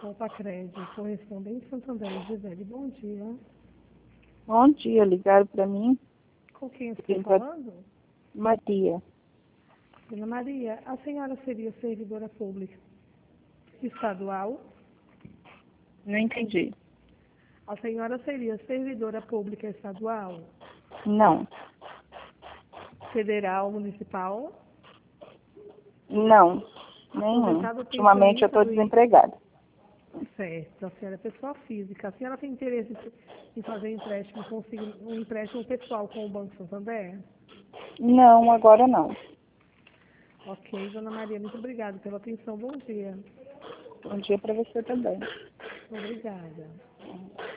Compacred, correspondente Santander, Gisele, bom dia. Bom dia, ligaram para mim. Com quem estou falando? Maria. Dona Maria, a senhora seria servidora pública estadual? Não entendi. A senhora seria servidora pública estadual? Não. Federal, municipal? Não. Nenhum. Ultimamente eu estou desempregada. Certo. A senhora é pessoa física. A senhora tem interesse em fazer empréstimo, conseguir um empréstimo pessoal com o Banco Santander? Não, agora não. Ok, Dona Maria, muito obrigada pela atenção. Bom dia. Bom dia para você também. Obrigada.